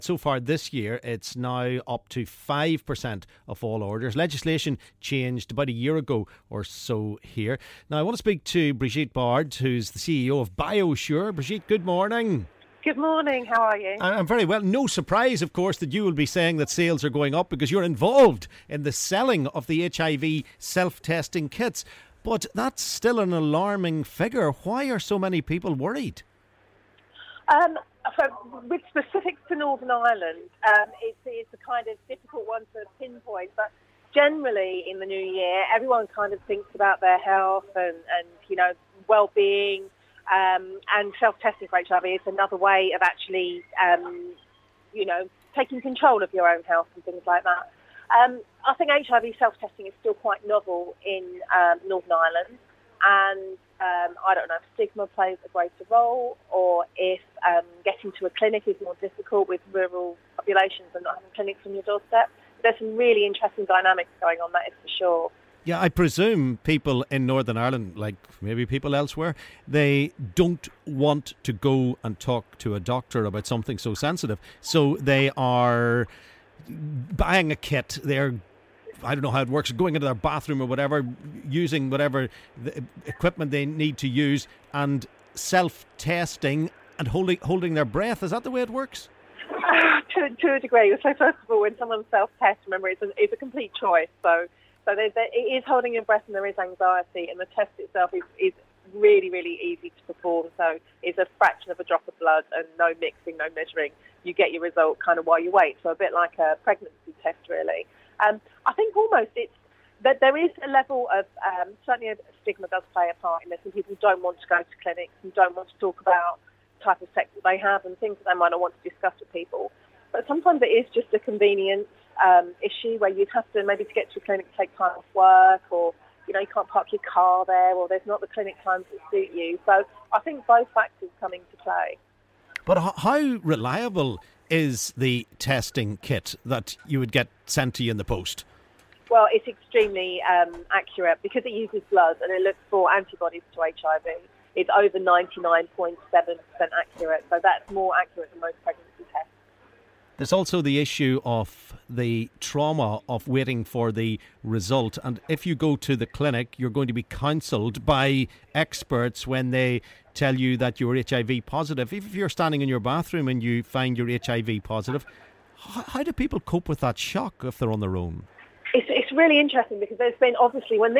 so far this year, it's now up to 5% of all orders. Legislation changed about a year ago or so here. Now, I want to speak to Brigitte Bard, who's the CEO of BioSure. Brigitte, good morning. Good morning, how are you? I'm very well. No surprise, of course, that you will be saying that sales are going up because you're involved in the selling of the HIV self-testing kits. But that's still an alarming figure. Why are so many people worried? With specifics to Northern Ireland, it's a kind of difficult one to pinpoint, but generally in the new year, everyone kind of thinks about their health and well-being, and self-testing for HIV is another way of actually, taking control of your own health and things like that. I think HIV self-testing is still quite novel in Northern Ireland, and I don't know if stigma plays a greater role or if getting to a clinic is more difficult with rural populations and not having clinics on your doorstep. There's some really interesting dynamics going on, that is for sure. Yeah, I presume people in Northern Ireland, like maybe people elsewhere, they don't want to go and talk to a doctor about something so sensitive. So they are buying a kit, I don't know how it works, going into their bathroom or whatever, using whatever the equipment they need to use and self-testing and holding their breath. Is that the way it works? To a degree. So first of all, when someone self-tests, remember it's a complete choice. So it is holding your breath and there is anxiety, and the test itself is really, really easy to perform. So it's a fraction of a drop of blood and no mixing, no measuring. You get your result kind of while you wait. So a bit like a pregnancy test, really. I think almost it's that there is a level of, certainly a stigma does play a part in this, and people don't want to go to clinics and don't want to talk about the type of sex that they have and things that they might not want to discuss with people. But sometimes it is just a convenience issue where you'd have to, maybe to get to a clinic, take time off work, or you can't park your car there, or there's not the clinic times that suit you. So I think both factors come into play. But how reliable is the testing kit that you would get sent to you in the post? Well, it's extremely accurate because it uses blood and it looks for antibodies to HIV. It's over 99.7% accurate, so that's more accurate than most pregnancy tests. There's also the issue of the trauma of waiting for the result. And if you go to the clinic, you're going to be counselled by experts when they tell you that you're HIV positive. If you're standing in your bathroom and you find you're HIV positive, how do people cope with that shock if they're on their own? It's really interesting because there's been, obviously, when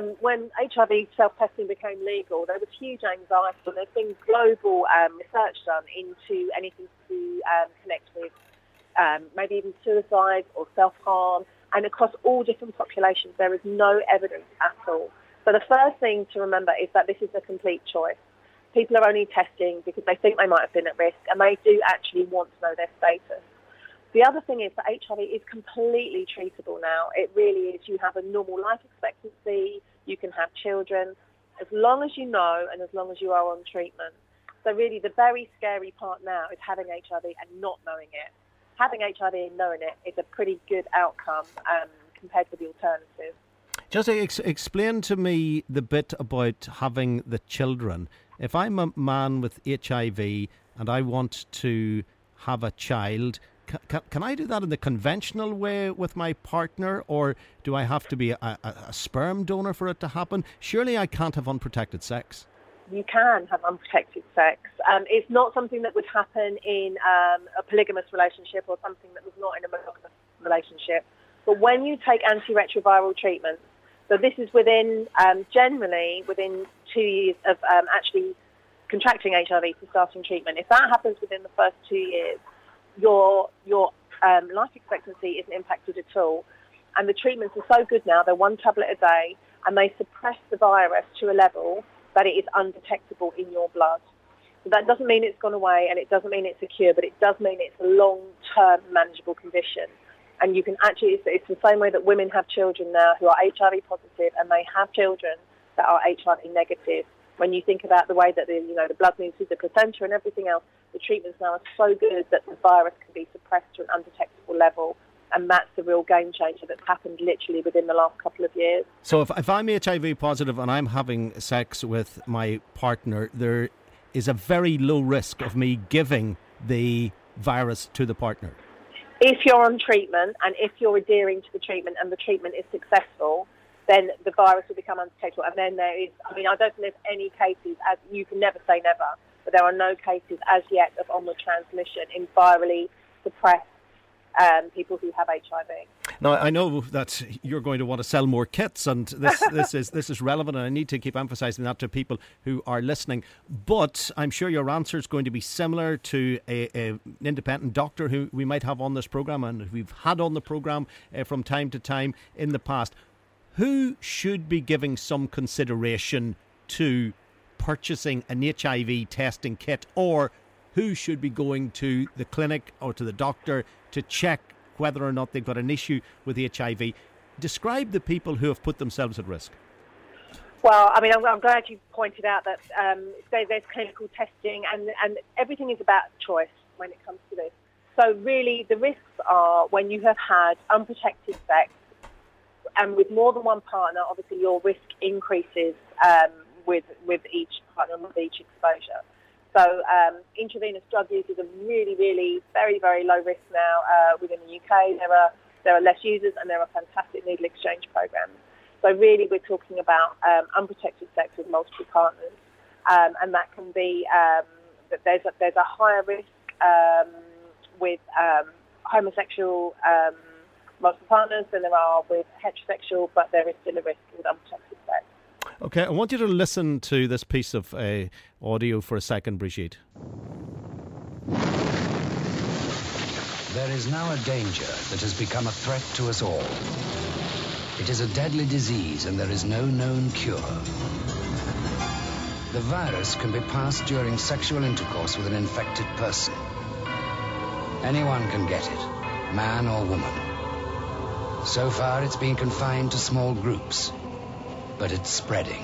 HIV self-testing became legal, there was huge anxiety, and there's been global research done into anything to connect with maybe even suicide or self-harm, and across all different populations there is no evidence at all. So the first thing to remember is that this is a complete choice. People are only testing because they think they might have been at risk, and they do actually want to know their status. The other thing is that HIV is completely treatable now. It really is. You have a normal life expectancy, you can have children, as long as you know and as long as you are on treatment. So really the very scary part now is having HIV and not knowing it. Having HIV and knowing it is a pretty good outcome compared with the alternative. Just explain to me the bit about having the children. If I'm a man with HIV and I want to have a child, can I do that in the conventional way with my partner, or do I have to be a sperm donor for it to happen? Surely I can't have unprotected sex. You can have unprotected sex. It's not something that would happen in a polygamous relationship or something that was not in a monogamous relationship. But when you take antiretroviral treatments, so this is generally within 2 years of actually contracting HIV to starting treatment. If that happens within the first 2 years, your life expectancy isn't impacted at all. And the treatments are so good now, they're 1 tablet a day, and they suppress the virus to a level that it is undetectable in your blood. So that doesn't mean it's gone away, and it doesn't mean it's a cure, but it does mean it's a long-term manageable condition. And you can actually, it's the same way that women have children now who are HIV positive, and they have children that are HIV negative. When you think about the way that the blood moves through the placenta and everything else, the treatments now are so good that the virus can be suppressed to an undetectable level. And that's the real game changer that's happened literally within the last couple of years. So if I'm HIV positive and I'm having sex with my partner, there is a very low risk of me giving the virus to the partner? If you're on treatment and if you're adhering to the treatment and the treatment is successful, then the virus will become undetectable. And then there is, I don't think there's any cases, as you can never say never, but there are no cases as yet of onward transmission in virally suppressed people who have HIV. Now, I know that you're going to want to sell more kits, and this is relevant, and I need to keep emphasising that to people who are listening. But I'm sure your answer is going to be similar to an independent doctor who we might have on this programme, and we've had on the programme from time to time in the past. Who should be giving some consideration to purchasing an HIV testing kit, or who should be going to the clinic or to the doctor to check whether or not they've got an issue with HIV? Describe the people who have put themselves at risk. Well, I'm glad you pointed out that there's clinical testing and everything is about choice when it comes to this. So really the risks are when you have had unprotected sex, and with more than one partner, obviously your risk increases with each partner and with each exposure. So intravenous drug use is a really, really very, very low risk now within the UK. There are less users and there are fantastic needle exchange programs. So really we're talking about unprotected sex with multiple partners, and that can be that there's a higher risk with homosexual multiple partners than there are with heterosexual, but there is still a risk with unprotected sex. Okay, I want you to listen to this piece of audio for a second, Brigitte. There is now a danger that has become a threat to us all. It is a deadly disease and there is no known cure. The virus can be passed during sexual intercourse with an infected person. Anyone can get it, man or woman. So far, it's been confined to small groups, but it's spreading.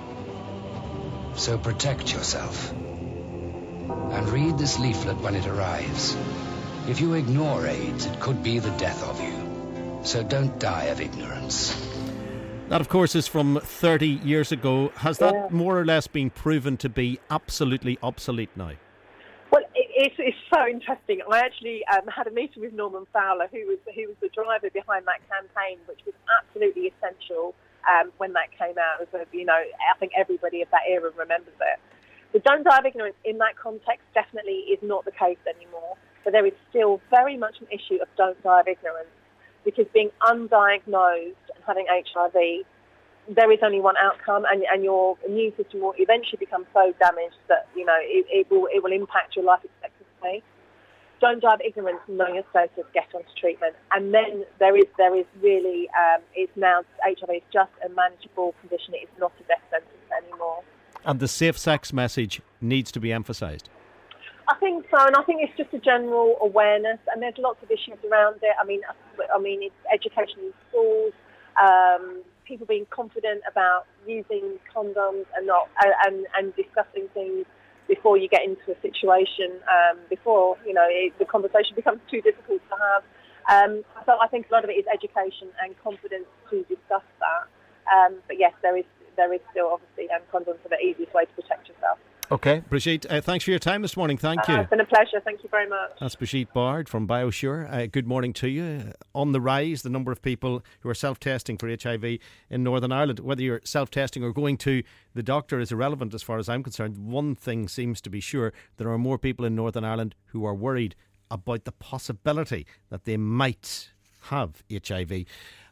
So protect yourself. And read this leaflet when it arrives. If you ignore AIDS, it could be the death of you. So don't die of ignorance. That, of course, is from 30 years ago. Has that more or less been proven to be absolutely obsolete now? Well, it's so interesting. I actually had a meeting with Norman Fowler, who was the driver behind that campaign, which was absolutely essential when that came out. It was, I think everybody of that era remembers it. The don't die of ignorance in that context definitely is not the case anymore. But there is still very much an issue of don't die of ignorance, because being undiagnosed and having HIV, there is only one outcome, and your immune system will eventually become so damaged that it will impact your life expectancy. Don't die of ignorance, know your status, get onto treatment, and then there is really it's now HIV is just a manageable condition. It is not a death sentence anymore. And the safe sex message needs to be emphasised. I think so, and I think it's just a general awareness, and there's lots of issues around it. I mean, it's education in schools. People being confident about using condoms and discussing things before you get into a situation, before the conversation becomes too difficult to have. So I think a lot of it is education and confidence to discuss that. But yes, there is still obviously condoms are the easiest way to protect yourself. Okay, Brigitte, thanks for your time this morning. Thank you. It's been a pleasure. Thank you very much. That's Brigitte Bard from BioSure. Good morning to you. On the rise, the number of people who are self-testing for HIV in Northern Ireland. Whether you're self-testing or going to the doctor is irrelevant as far as I'm concerned. One thing seems to be sure, there are more people in Northern Ireland who are worried about the possibility that they might have HIV.